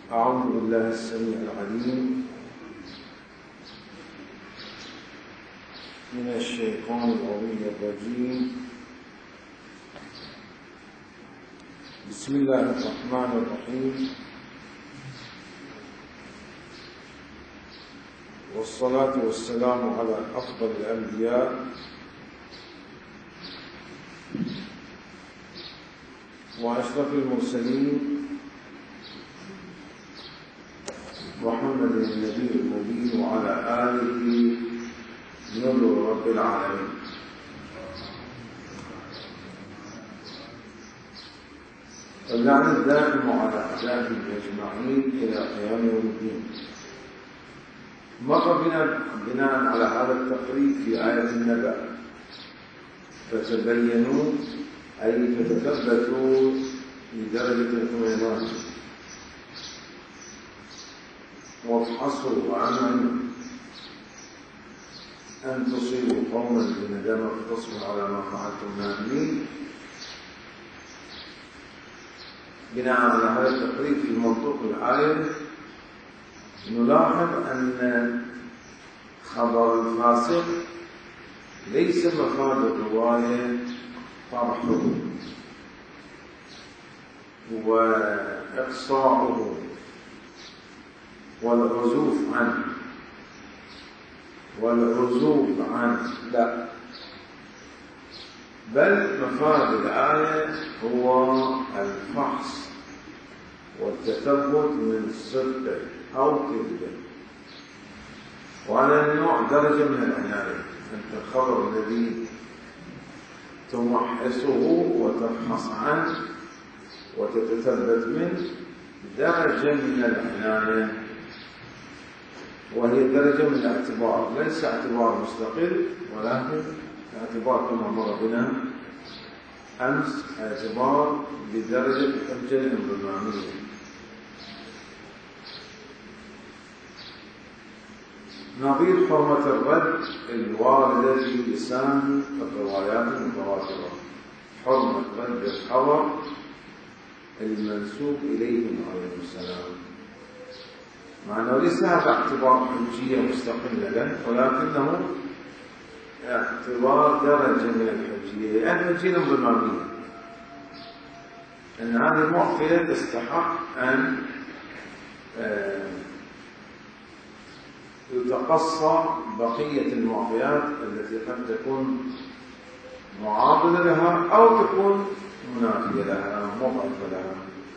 أعوذ بالله السميع العليم من الشيطان الرجيم. بسم الله الرحمن الرحيم، والصلاة والسلام على أفضل الأنبياء وأشرف المرسلين محمد النبي المبين وعلى آله نور رب العالمين. اللعنة الدائم على أعدائهم أجمعين إلى قيام يوم الدين. مر بناء على هذا التقريب في آية النبأ، فتبينوا أي فتثبتوا لدرجة الطمأنينة، وابحثوا وعملوا أن تصيبوا قوما بندامة فتصبروا على ما فعلتم نادمين. بناء على هذا التقريب في منطوق الآية نلاحظ أن خبر الفاسق ليس مفاد الرواية طرحه وإقصاؤه والعزوف عنه لا، بل مفاد الآية هو الفحص والتثبت من صدقه أو كذبه. وعلى النوع درجة من العناية، أنت الخبر الذي تمحصه وتفحص عنه وتتثبت منه درجة من العناية، وهي درجة من الاعتبار، ليس اعتبار مستقل ولكن اعتبار كما مر بنا أمس، اعتبار بدرجة الحجة الانضمامية. نظير حرمة الرد الواردة في لسان الروايات المتواترة، حرمة رد الخبر المنسوب إليهم عليه السلام، مع أنه ليس هذا اعتبار حجية مستقلة له، ولكنه اعتبار درجة من الحجية، الحجية الانضمامية، أن هذه المعطية تستحق أن يتقصى بقية المعطيات التي قد تكون معاضدة لها أو تكون منافية لها مضادة لها.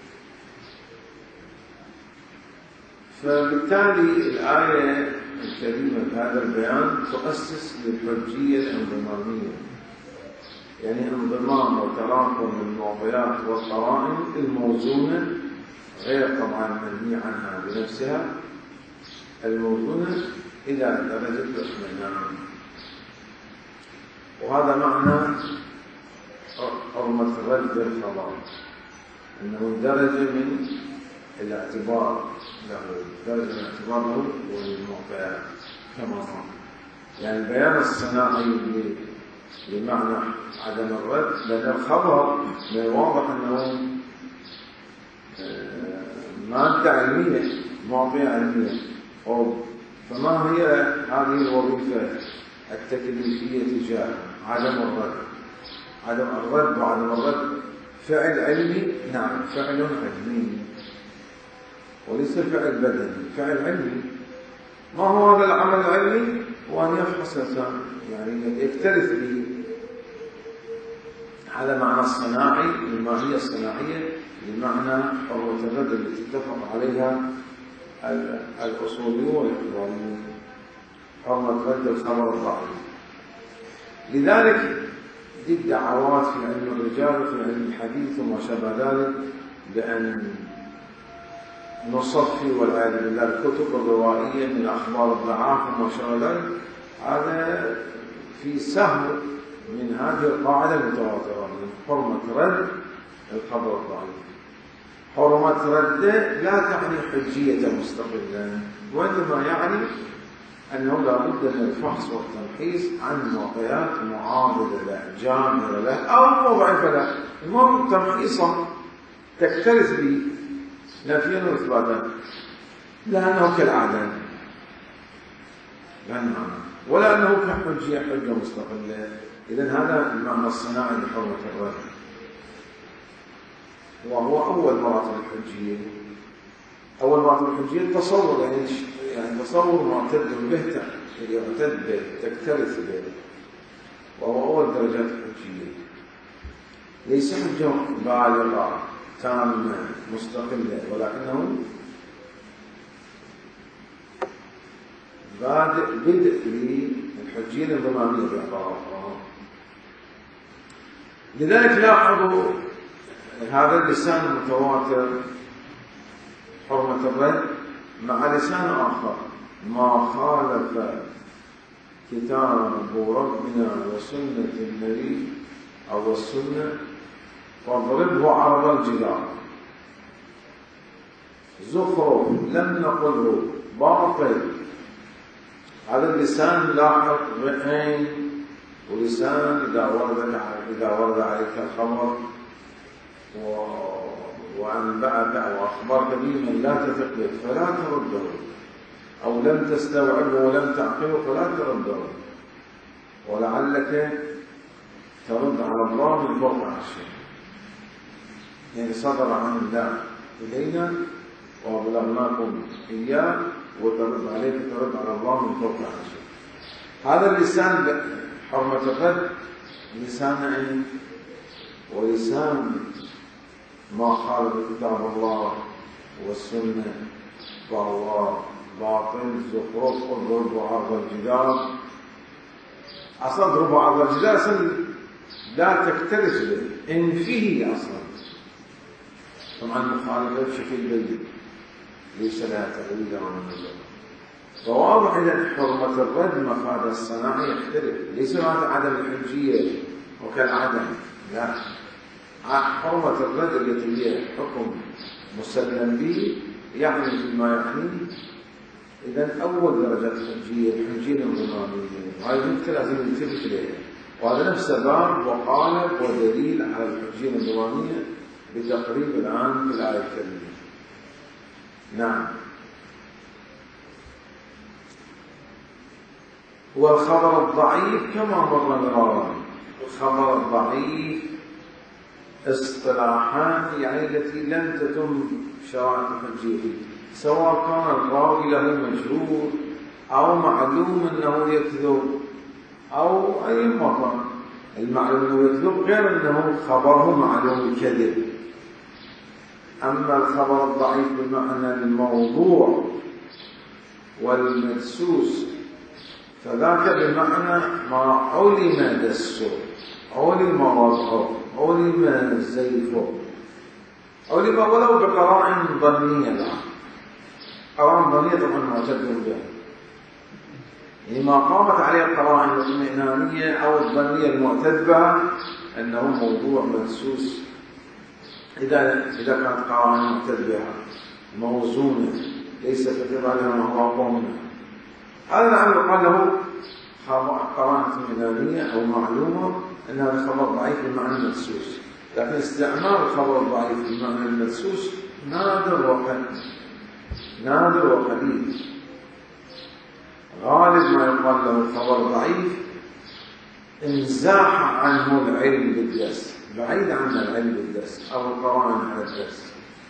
فبالتالي الآية الكريمة بهذا البيان تؤسس للحجية الانضمامية، يعني انضمام وتراكم المعطيات والقرائن الموزونة، غير طبعا المنهي عنها بنفسها، الموزونة إلى درجة الاطمئنان. وهذا معنى حرمة رد الخبر، أنه درجة من الاعتبار له، درجة من الاعتبار له والمعطيات كما قال. يعني البيان الصناعي بمعنى عدم الرد، لأن الخبر من الواضح أنه مادة علمية، معطية علمية، فما هي هذه الوظيفة التكليفية تجاه عدم الرد؟ عدم الرد وعدم الرد فعل علمي، نعم فعل علمي وليس فعل بدني، فعل علمي. ما هو هذا العمل العلمي؟ هو أن يفحص الإنسان، يعني يكترث به على معنى الصناعي، الماهية الصناعية، بمعنى حرمة الرد التي اتفق عليها الأصوليون والإخباريون، حرمة رد الخبر الضعيف. لذلك دي الدعوات في علم الرجال وفي علم الحديث وما شابه ذلك بأن نصفي والعياذ بالله الكتب الروائية من أخبار الضعاف وما شابه ذلك، هذا في سهم من هذه القاعدة المتواترة من حرمة رد الخبر الضعيف. حرمة رده لا تعني حجية مستقلة، وإنما يعني أنه لا بد من الفحص والتمحيص عن معطيات معارضة له، جامعة له أو مضعفة له، المهم تمحيصا تكترث به نافيا وإثباتا، لأنه كالعدم ولا أنه كحجية حجة مستقلة. إذن هذا المعنى الصناعي لحرمة الرد، وهو أول مراتب الحجية. أول مراتب الحجية التصور، يعني تصور معتد به، يعتد به، تكترث به، وهو أول درجات الحجية. ليس حجة بالغة تامة مستقلة، ولكنه بدء للحجية الانضمامية باعتبارها. لذلك لاحظوا هذا اللسان المتواتر حرمة الرد مع لسان آخر: ما خالف كتاب ربنا وسنة النبي أو السنة فاضربه عرض الجدار. زخرف لم نقله باطل. هذا اللسان لاحظ بعين، ولسان إذا ورد عليك الخبر وأنبأك أو أخبرك بما لا تثق به فلا ترده، أو لم تستوعبه ولم تعقله فلا ترده، ولعلك ترد على الله من فوق عرشه. يعني صدر عن الله إلينا وبلغناكم إياه، وترد عليك ترد على الله من فوق عرشه. هذا اللسان حرمة الرد لسان علم، ولسان ما خالف كتاب الله والسنة فهو باطل. زخرف اضرب عرض الجدار، أصلا اضرب عرض الجدار أصلا لا تكترث به، انفيه أصلا. طبعا مخالفة بشكل بين ليس لها تأويل عن النظر. فواضح إذا حرمة الرد مفاد الصناعة يختلف، ليس هذا عدم الحجية وكالعدم، لا. حرمة الرد التي هي حكم مسلم به يعني فيما يعنيه. إذن أول درجة الحجية الانضمامية، وهذه النقطة لازم نلتفت إليها، وهذا نفس باب وقالب ودليل على الحجية الانضمامية بتقريب الآن في الآية الكريمة. نعم. والخبر الضعيف كما مر مرارا. الخبر الضعيف اصطلاحات يعني التي لم تتم شرائط الحجية، سواء كان الراوي له مجهول أو معلوم أنه يكذب أو أي مكان. المعلوم أنه يكذب غير أنه خبره معلوم الكذب. أما الخبر الضعيف بمعنى الموضوع والمدسوس فذاك بمعنى ما علم دسه، علم وضعه، علم زيفه، علم ولو بقرائن ظنية. لا، قرائن ظنية طبعا معتد بها، يعني ما قامت عليه القرائن الاطمئنانية أو الظنية المعتد بها أنه موضوع مدسوس. إذا كانت قرائن معتد بها موزونة ليس كتب عليها ما هو قومنا، هذا الأمر قال له قرائن اطمئنانية أو معلومة أن هذا خبر ضعيف بمعنى المدسوس. لكن استعمال الخبر الضعيف بمعنى المدسوس نادر وقليل. غالب ما يقال له الخبر ضعيف انزاح عنه العلم بالدرس، بعيد عن العلم بالدرس أو القرائن على الدرس،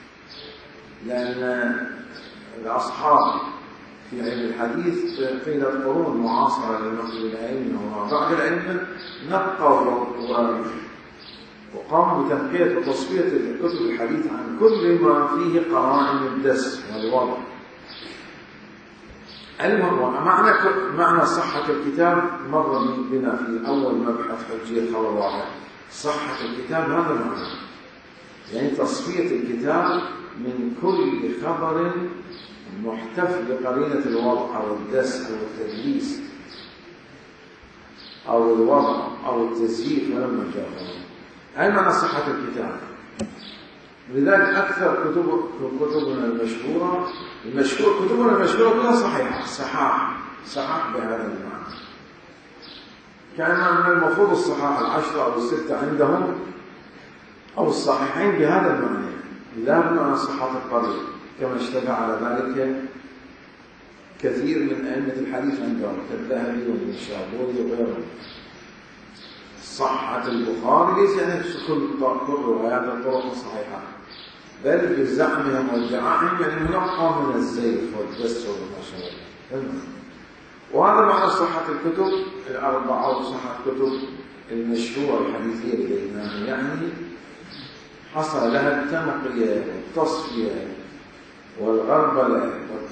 لأن الأصحاب في علم الحديث قيل قرون معاصرة لنقل العلم وبعد العلم نقوا وقاموا بتنقية وتصفية كتب الحديث عن كل ما فيه قرائن الدس والوضع. معنى صحة الكتاب مر بنا في أول مبحث حجية خبر واحد. صحة الكتاب هذا معنى، يعني تصفية الكتاب من كل خبر محتف بقرينة الوضع أو الدس أو التدليس أو الوضع أو التزييف ولما جاءه. أي معنى صحة الكتاب. لذلك أكثر كتبنا المشهورة كتبنا المشهورة كلها صحيحة، صحاح بهذا المعنى. كان من المفروض الصحاح 10 أو 6 عندهم أو الصحيحين بهذا المعنى، لا بمعنى صحة القريب. كما اشتبه على ذلك كثير من أئمة الحديث عندهم كالذهبي والنشابوري وغيرهم. صحة البخاري ليس يعني كل روايات الطرق الصحيحة، بل بزعمهم وادعائهم يعني منقى من الزيف والدس والما شابه. وهذا معنى صحة الكتب الأربعة وصحة الكتب المشهورة الحديثية للإمام، يعني حصل لها التنقية والتصفية والغربلة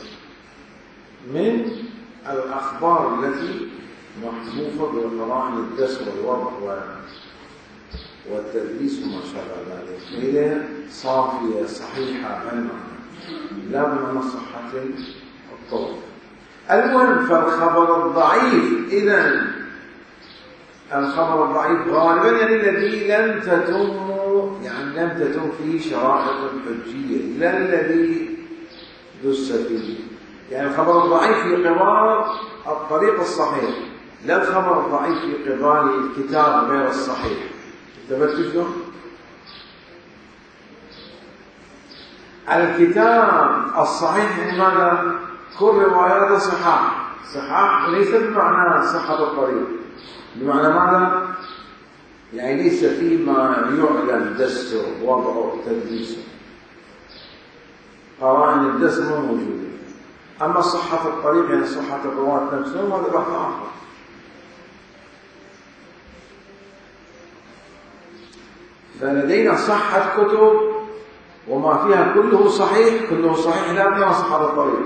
من الأخبار التي محفوفة بقرائن الدس والوضع والتدليس وما شابه ذلك، هي صافية صحيحة أيضا لا بمعنى صحة الطرق. المهم فالخبر الضعيف، إذن الخبر الضعيف غالبا يعني الذي لم تتم فيه شرائط الحجية، لا الذي دس فيه. يعني الخبر الضعيف في قبال الطريق الصحيح، لا الخبر الضعيف في قبال الكتاب غير الصحيح. انتبهتوا شلون؟ الكتاب الصحيح يعني ماذا؟ كل رواياته صحاح وليس بمعنى صحة الطريق، بمعنى ماذا؟ يعني ليس فيه ما يعلم دسه وضعه تدليسه، قرائن الدس مو موجودة. أما صحة الطريق يعني صحة الرواة نفسهم هذا بحث آخر. فلدينا صحة كتب وما فيها كله صحيح لا بمعنى صحة الطريق.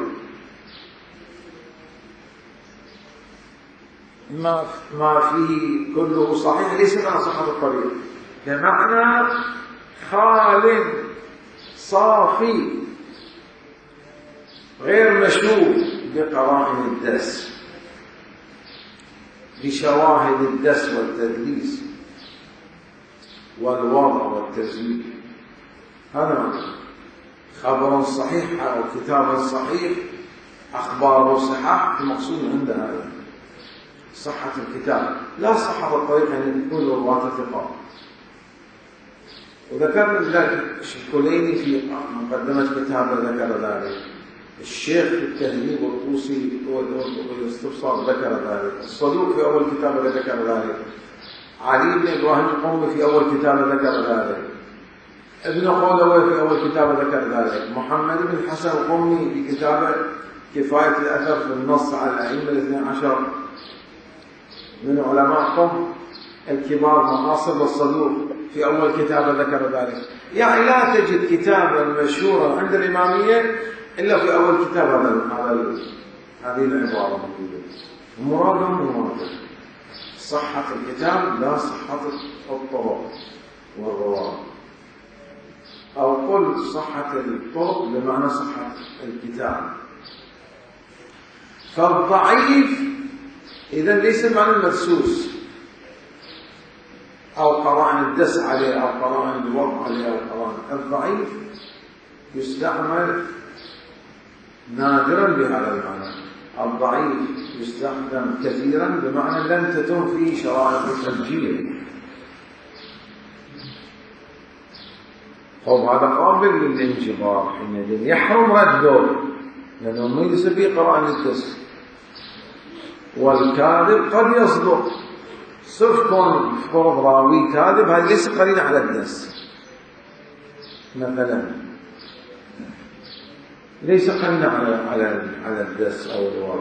ما فيه كله صحيح ليس معنى صحة الطريق، بمعنى خال صافي غير مشوب بقرائن الدس، بشواهد الدس والتدليس والوضع والتزويد. هذا خبر صحيح أو كتاب صحيح، أخبار صحاح، المقصود عند هذا صحة الكتاب لا صحة الطريق، يعني تكون رواة ثقات. وذكرنا ذلك الشكليني في مقدمة كتابه ذكر ذلك، الشيخ في التهذيب والطوسي والاستبصار ذكر ذلك، الصدوق في أول كتابه ذكر ذلك، علي بن إبراهيم القومي في أول كتابه ذكر ذلك، ابن خولوي في أول كتابه ذكر ذلك، محمد بن حسن القومي في كتابه كفاية الأثر في النص على الأئمة الاثني عشر من علماء قوم الكبار معاصر للصدوق في أول كتابه ذكر ذلك. يعني لا تجد كتابا مشهورا عند الإمامية إلا في أول كتاب هذه العبارة موجودة. مراد صحة الكتاب لا صحة الطرق والرواة، أو قل صحة الطرق بمعنى صحة الكتاب. فالضعيف إذن ليس معنى المدسوس أو قرائن الدس عليه أو قرائن الوضع عليه أو قرائن. الضعيف يستعمل نادرا بهذا المعنى، الضعيف يستخدم كثيرا بمعنى لم تتم فيه شرائط التسجيل. هذا قابل للانجبار، حينئذ يحرم رده لأنه ما يلزم به قرائن الدس. والكاذب قد يصدق، صرف كون فرض راوي كاذب هذا ليس قرينة على الدس، مثلا ليس قرينة على الدس أو الوضع.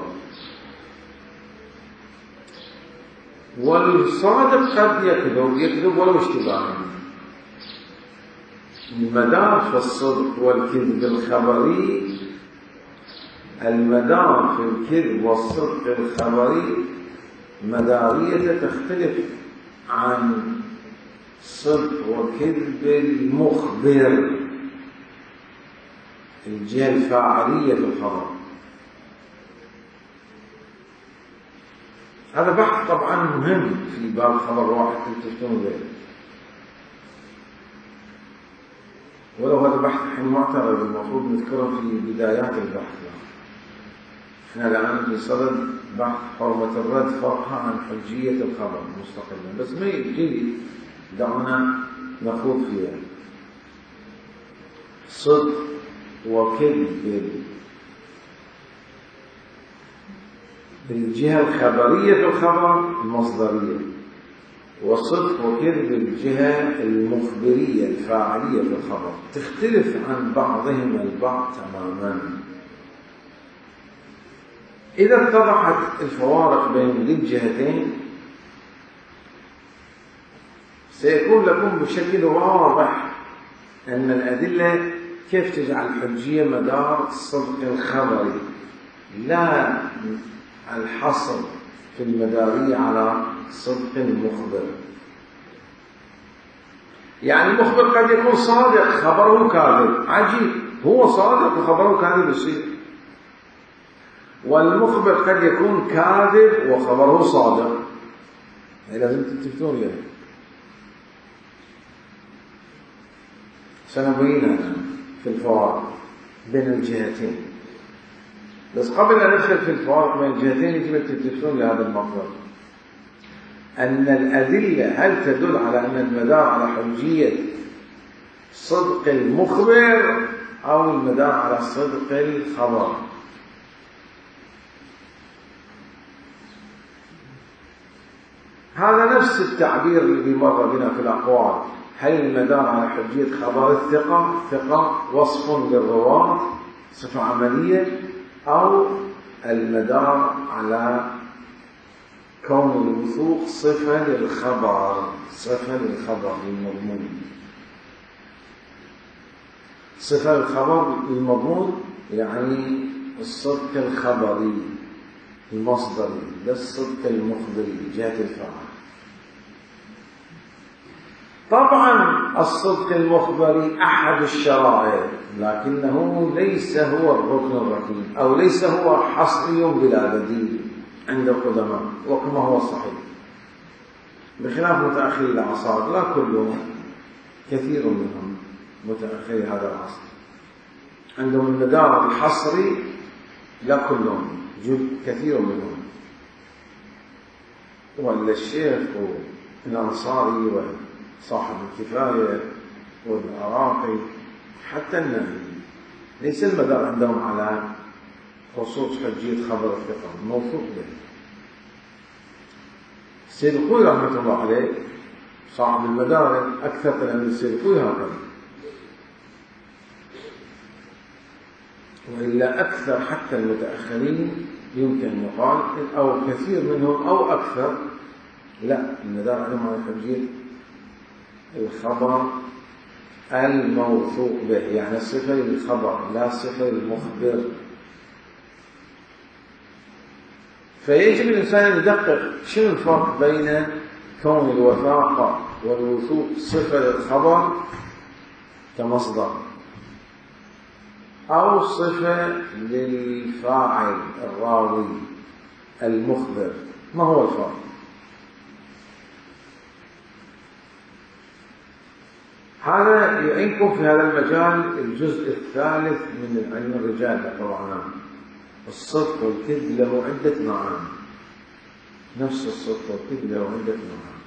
والصادق قد يكذب ولو اشتباها. المدار في الصدق والكذب الخبري، المدار في الكذب والصدق الخبري مدارية تختلف عن صدق وكذب المخبر، الجهة الفاعلية في الخبر. هذا بحث طبعا مهم في باب خبر واحد تفتون به، ولو هذا بحث حين معترض المفروض نذكره في بدايات البحث. احنا الآن بصدد بحث حرمة الرد فرعها عن حجية الخبر مستقلا، بس ما يجي دعونا نخوض فيها. صدق وكذب بالجهة الخبرية في الخبر المصدرية، وصدق وكذب الجهة المخبرية الفاعلية في الخبر، تختلف عن بعضهما البعض تماما. إذا اتضحت الفوارق بين الجهتين سيكون لكم بشكل واضح أن الأدلة كيف تجعل الحجية مدار الصدق الخبري، لا الحصر في المدارية على صدق المخبر. يعني المخبر قد يكون صادق خبره كاذب، عجيب، هو صادق وخبره كاذب يصير. والمخبر قد يكون كاذب وخبره صادق، لازم تلتفتون له. سنبينها في الفوارق بين الجهتين، بس قبل أن ندخل في الفوارق بين الجهتين يجب تلتفتون لهذا المطلب، أن الأدلة هل تدل على أن المدار على حجية صدق المخبر أو المدار على صدق الخبر. هذا نفس التعبير الذي مر بنا في الأقوال، هل المدار على حجية خبر الثقة، ثقة وصف للرواة صفة عملية، أو المدار على كون الوثوق صفة للخبر، صفة للخبر المضمون، صفة للخبر المضمون يعني الصدق الخبري المصدري، لا الصدق المخبري جهة الفاعل. طبعا الصدق المخبري أحد الشرائع، لكنه ليس هو الركن الركين، أو ليس هو حصري بلا بديل عند القدماء، وكما هو الصحيح، بخلاف متأخري الأعصار، لا كلهم، كثير منهم متأخري هذا العصر عندهم المدار الحصري، لا كلهم، كثير منهم. ولا الشيخ والأنصاري وصاحب الكفاية والعراقي حتى النبي ليس المدار عندهم على خصوص حجية خبر الثقة موثوق به. السيد الخوي رحمة الله عليه صاحب المدار أكثر من السيد الخوي هكذا، وإلا أكثر حتى المتأخرين يمكن أن يقال أو كثير منهم أو أكثر لا، المدار عليهم على حجية الخبر الموثوق به، يعني صفة للخبر لا صفة للمخبر. فيجب الإنسان أن يدقق شنو الفرق بين كون الوثاقة والوثوق صفة للخبر كمصدر أو صفة للفاعل الراوي المخبر، ما هو الفرق؟ هذا يعينكم في هذا المجال الجزء الثالث من علم الرجال طبعا. الصدق والكذب له عدة معاني، نفس الصدق والكذب له عدة معاني.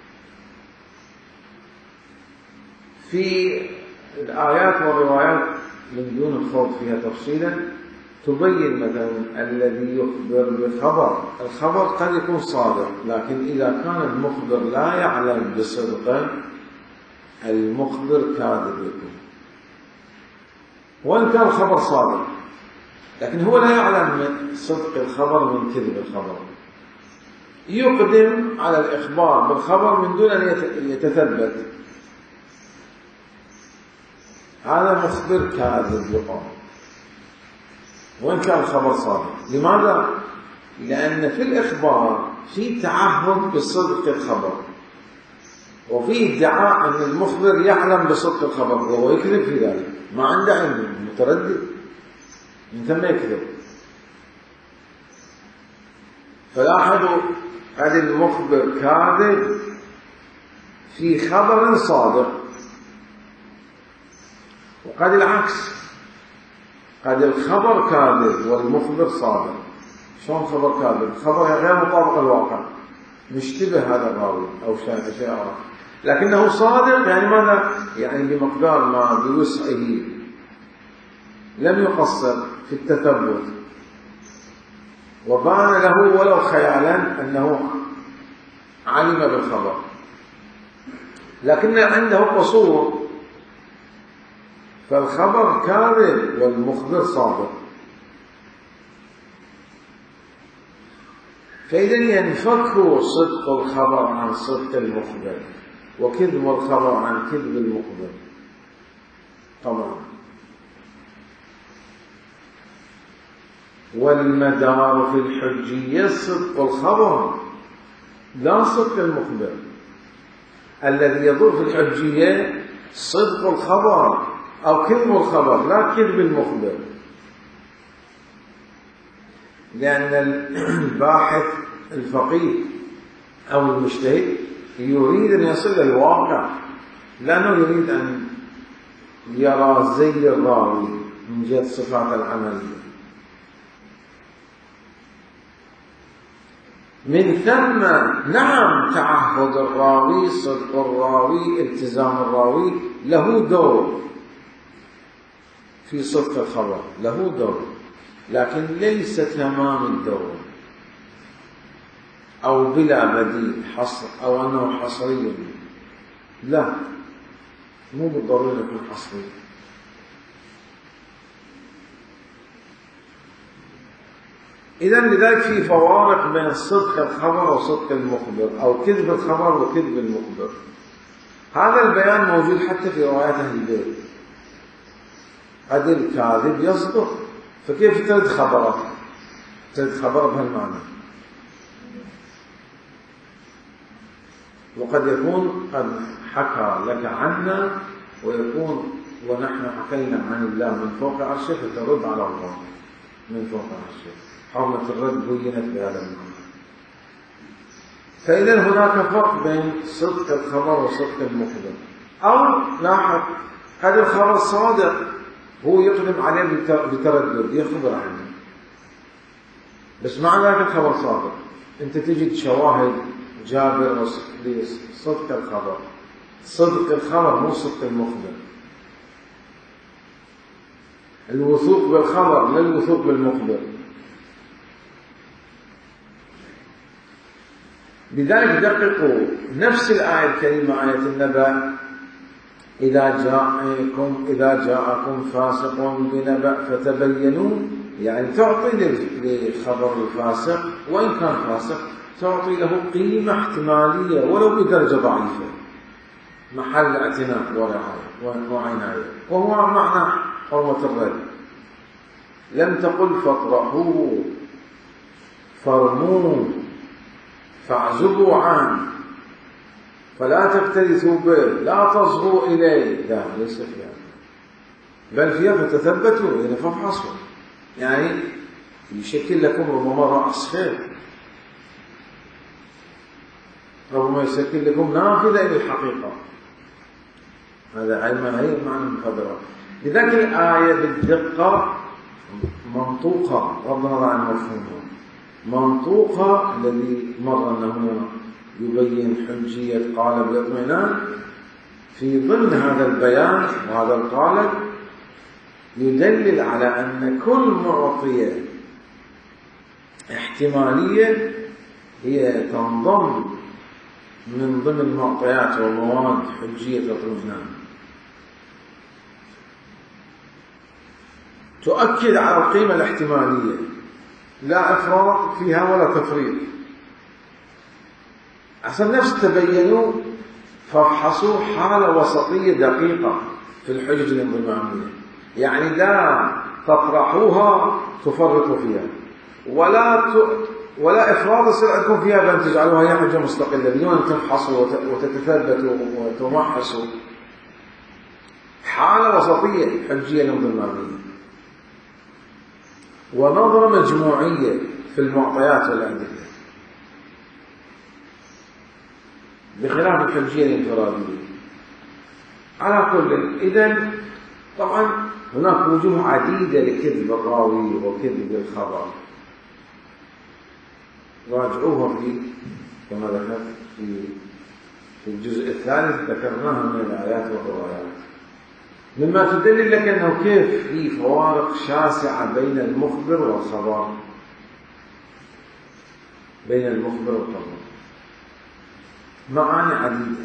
في الآيات والروايات من دون الخوض فيها تفصيلا تبين مثلا الذي يخبر بخبر، الخبر قد يكون صادق، لكن إذا كان المخبر لا يعلم بصدقه المخبر كاذب يكون، وإن كان الخبر صادق لكن هو لا يعلم من صدق الخبر من كذب الخبر، يقدم على الإخبار بالخبر من دون أن يتثبت، هذا مخبر كاذب يقال وإن كان الخبر صادق. لماذا؟ لأن في الإخبار في تعهد بصدق الخبر، وفي ادعاء أن المخبر يعلم بصدق الخبر وهو يكذب في ذلك، ما عنده علم، متردد، من ثم يكذب. فلاحظوا قد المخبر كاذب في خبر صادق، وقد العكس، قد الخبر كاذب والمخبر صادق. شلون خبر كاذب؟ خبر غير مطابق الواقع، مشتبه هذا الراوي أو شيء آخر، لكنه صادق، يعني ماذا؟ يعني بمقدار ما بوسعه لم يقصر في التثبت، وبان له ولو خيالا أنه علم بالخبر، لكن عنده قصور، فالخبر كاذب والمخبر صادق. فإذا ينفك صدق الخبر عن صدق المخبر، وكذب الخبر عن كذب المخبر طبعا. والمدار في الحجية صدق الخبر لا صدق المخبر. الذي يدور في الحجية صدق الخبر أو كذب الخبر، لا كذب المخبر. لأن الباحث الفقيه أو المجتهد يريد أن يصل إلى الواقع، لأنه يريد أن يرى زي الراوي من جهة صفات العملية. من ثم نعم تعهد الراوي، صدق الراوي، التزام الراوي له دور في صدق الخبر، له دور، لكن ليس تمام الدور أو بلا بديل حصر أو أنه حصري، لا، مو بالضرورة يكون حصري. إذا لذلك في فوارق بين صدق الخبر وصدق المخبر، أو كذب الخبر وكذب المخبر. هذا البيان موجود حتى في روايات أهل البيت. قد الكاذب يصدق، فكيف ترد خبره؟ ترد خبره بهالمعنى. وقد يكون قد حكى لك عنا، ويكون ونحن حكينا عن الله من فوق عرشه، فترد على الله من فوق عرشه. حرمة الرد بينت بهذا المعنى. فإذا هناك فرق بين صدق الخبر وصدق المخبر. أو لاحظ، هذا الخبر صادق، هو يقدم عليه بتردد، يخبر عنه، بس مع ذلك الخبر صادق. أنت تجد شواهد جابر لصدق الخبر. صدق الخبر مو صدق المخبر. الوثوق بالخبر لا الوثوق بالمخبر. لذلك دققوا نفس الآية الكريمة، آية النبأ: إذا جاءكم فاسق بنبأ فتبينوا، يعني تعطي لخبر الفاسق وإن كان فاسق تعطي له قيمة احتمالية ولو بدرجة ضعيفة، محل اعتناء وعناية، وهو معنى حرمة الرد. لم تقل فاطرحوه، فرموه، فاعزبوا عنه، فلا تكترثوا به، لا تصغوا إليه، لا، ليس فيها، بل فيها فتثبتوا، يعني فافحصوا، يعني يشكل لكم ربما رأس خير، ربما يشكل لكم نافذة إلى الحقيقة. هذا علم هي معنى المخدرات. لذلك الآية بالدقة منطوقة، ربنا الله عن مفهومها، منطوقة الذي مر أنه يبين حجية قالب الاطمئنان. في ضمن هذا البيان وهذا القالب يدلل على أن كل معطية احتمالية هي تنضم من ضمن معطيات ومواد حجية الاطمئنان، تؤكد على القيمة الاحتمالية، لا إفراط فيها ولا تفريط. عشان نفس تبينوا فافحصوا حالة وسطية دقيقة في الحجج الانضمامية، يعني لا تطرحوها تفرطوا فيها، ولا إفراط يصير عندكم فيها بأن تجعلوها هي حجة مستقلة بدون أن تفحصوا وتتثبتوا وتمحصوا. حالة وسطية حجية الانضمامية، ونظرة مجموعية في المعطيات والأدلة، بخلاف الحجية الانفرادية. على كل، إذن طبعا هناك وجوه عديدة لكذب الراوي وكذب الخبر، راجعوها كما ذكرت في الجزء الثالث، ذكرناها من الآيات والروايات. مما تدل لك أنه كيف في فوارق شاسعة بين المخبر والخبر، بين المخبر والخبر معاني عديدة.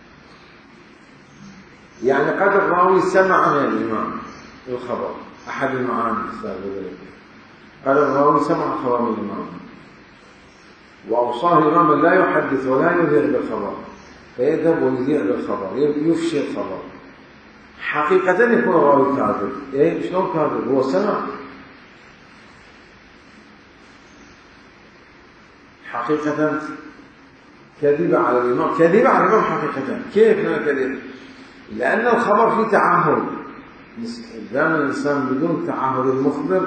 يعني قد الراوي سمع من الإمام الخبر، أحد المعاني قال الراوي سمع خبر من الإمام وأوصاه الإمام لا يحدث ولا يذيع بالخبر، فيذهب ويذيع بالخبر، يفشي الخبر. حقيقة يكون الراوي كاذب. شلون كاذب؟ هو سمع حقيقة، كذب على الإمام، كذب على الإمام حقيقة. كيف كذب؟ لأن الخبر فيه تعهد. دائما الإنسان بدون تعهد المخبر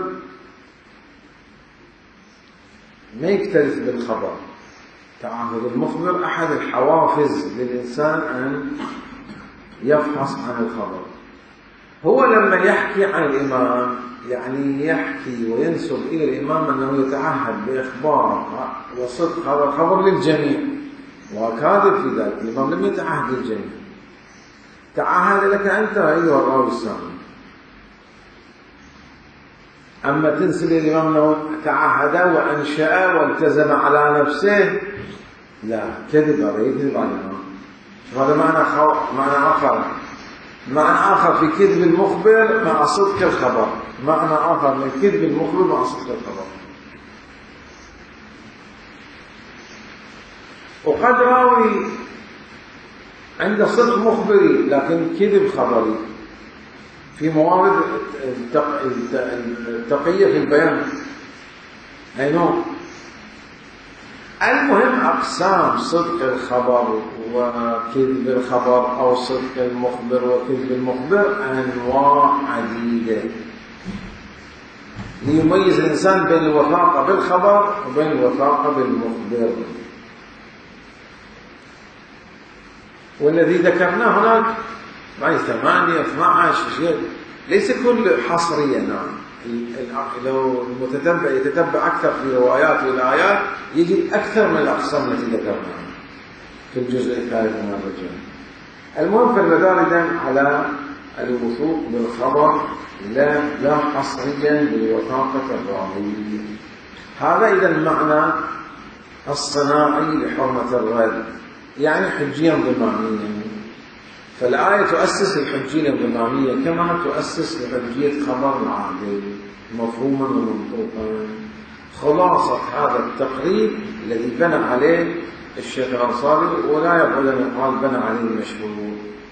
ما يكترث بالخبر. تعهد المخبر أحد الحوافز للإنسان أن يفحص عن الخبر. هو لما يحكي عن الإمام يعني يحكي وينسب إلى الإمام أنه يتعهد بإخبار وصدق هذا الخبر للجميع، وكاذب في ذلك. الإمام لم يتعهد للجميع، تعهد لك أنت أيها الراوي السامي. أما تنسب الإمام أنه تعهد وأنشأ والتزم على نفسه، لا، كذب، هذا يكذب على الإمام. هذا معنى آخر، معنى آخر في كذب المخبر مع صدق الخبر، معنى آخر من كذب المخبر مع صدق الخبر. وقد راوي عند صدق مخبري لكن كذب خبري في موارد التقية في البيان. أي نوع؟ المهم أقسام صدق الخبر وكذب الخبر أو صدق المخبر وكذب المخبر أنواع عديدة، ليميز الإنسان بين الوثاقة بالخبر وبين الوثاقة بالمخبر. والذي ذكرناه هناك بعد 8 12 شيء ليس كل حصريا. لو المتتبع يتتبع أكثر في روايات والآيات يجد أكثر من الأقسام التي ذكرناها في الجزء الثالث من هذا الجانب. المهم فالمدار على الوثوق بالخبر لا حصريا بالوثاقة الراوي. هذا إذا المعنى الصناعي لحرمة الرد، يعني حجيا ضمانيا. فالآية تؤسس الحجية الضمانية كما تؤسس لحجية خبر العادل مفهوما ومنطوقا. خلاصة هذا التقريب الذي بنى عليه الشيخ الأنصاري، ولا يقول أن يقال بنى عليه المشهور.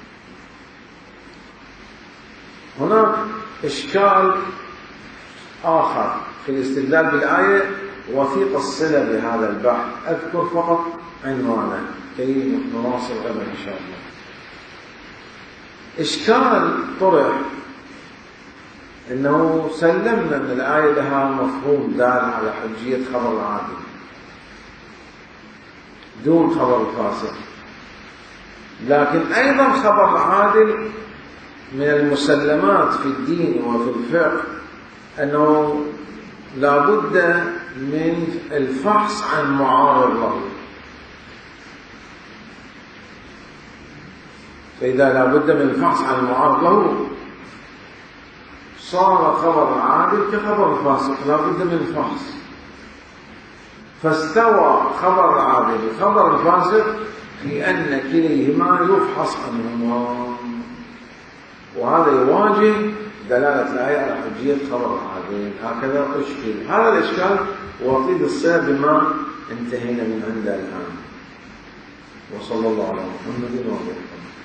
هناك إشكال آخر في الاستدلال بالآية وثيق الصلة بهذا البحث، أذكر فقط عنوانه كي نواصل غدا إن شاء الله. إشكال طرح أنه سلمنا أن الآية لها مفهوم دال على حجية خبر العادل دون خبر الفاسق، لكن أيضا خبر العادل من المسلمات في الدين وفي الفقه أنه لا بد من الفحص عن معارض له. فإذا لا بد من الفحص عن المعارض له صار خبر العادل كخبر الفاسق، لا بد من الفحص. فاستوى خبر العادل وخبر الفاسق في أن كليهما يفحص عنهما، وهذا يواجه دلالة الآية على حجية خبر العادل. هكذا أشكل هذا الإشكال وطيد الصير بما انتهينا من عنده الآن. وصلى الله على محمد وعلى آله.